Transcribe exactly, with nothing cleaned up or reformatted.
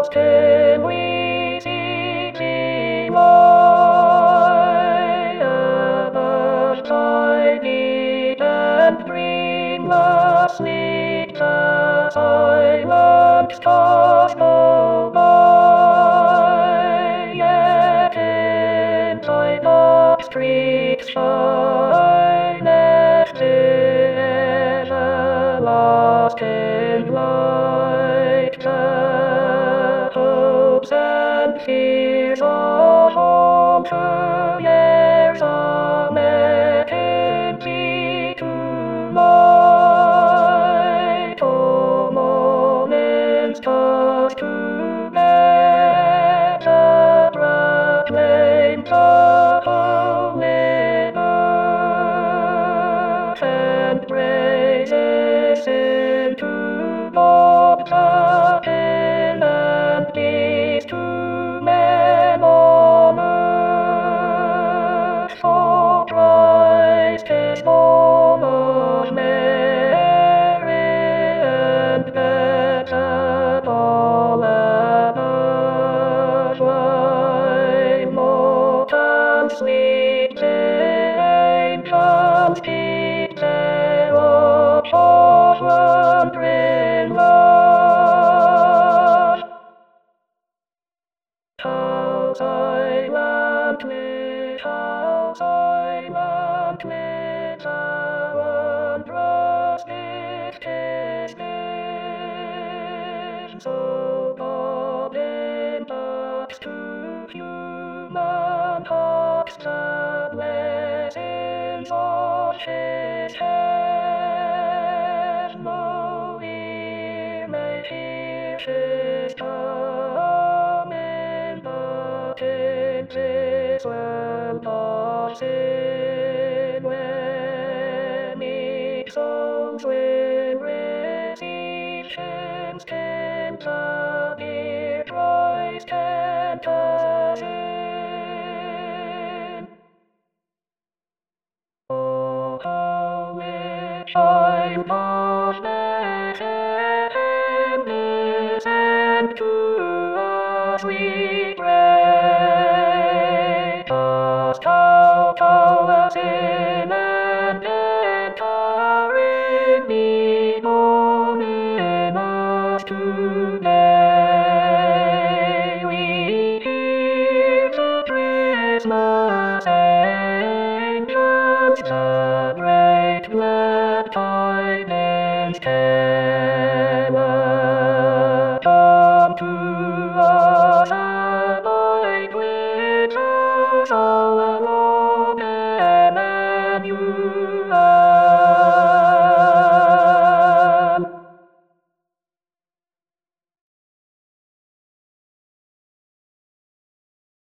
lost till we see thee lie above tiny and dreamless sleep, the silent stars go by, yet in thy dark streets shineth the everlasting light. The hopes and fears of all true years are met in thee tonight. O morning's touch together proclaim the holy birth, and praises into God the hill, and peace to men on earth. For Christ is born of Mary, and met at all above. While mortals sleep, the angels keep their watch of wondering love. How silently, how silently the wondrous gift is given, so God imparts to human hearts the blessings of His hand. No ear may hear His coming, but in this world of sin, when meek souls will receive Him's gift, the dear Christ enters in. Oh, how rich I'm of Bethlehem is, and to us we pray. Cast out our sin and enter in, be born in us today. We hear the Christmas angels, the great glad tidings tell.